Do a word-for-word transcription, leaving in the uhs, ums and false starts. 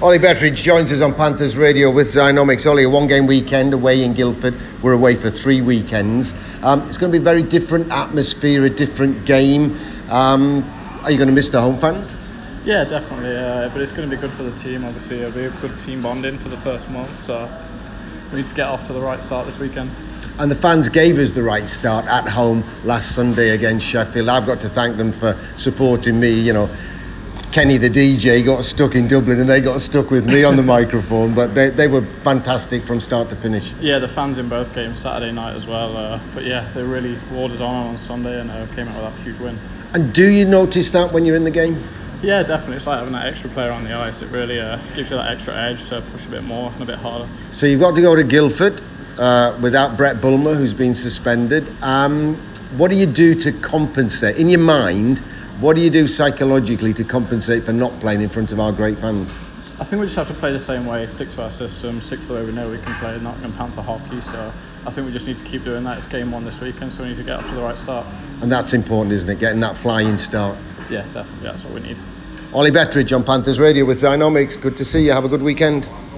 Ollie Bettridge joins us on Panthers Radio with Zynomics. Ollie, a one-game weekend away in Guildford. We're away for three weekends. Um, it's going to be a very different atmosphere, a different game. Um, are you going to miss the home fans? Yeah, definitely. Uh, but it's going to be good for the team, obviously. It'll be a good team bonding for the first month. So we need to get off to the right start this weekend. And the fans gave us the right start at home last Sunday against Sheffield. I've got to thank them for supporting me. You know, Kenny the D J got stuck in Dublin and they got stuck with me on the microphone, but they, they were fantastic from start to finish. Yeah, the fans in both games Saturday night as well. Uh, but yeah, they really wore us on on Sunday and uh, came out with that huge win. And do you notice that when you're in the game? Yeah, definitely. It's like having that extra player on the ice. It really uh, gives you that extra edge to push a bit more and a bit harder. So you've got to go to Guildford uh, without Brett Bulmer, who's been suspended. Um, what do you do to compensate? In your mind, what do you do psychologically to compensate for not playing in front of our great fans? I think we just have to play the same way, stick to our system, stick to the way we know we can play Nottingham Panther hockey. So I think we just need to keep doing that. It's game one this weekend, so we need to get off to the right start. And that's important, isn't it? Getting that flying start. Yeah, definitely. That's what we need. Ollie Bettridge on Panthers Radio with Zynomics. Good to see you. Have a good weekend.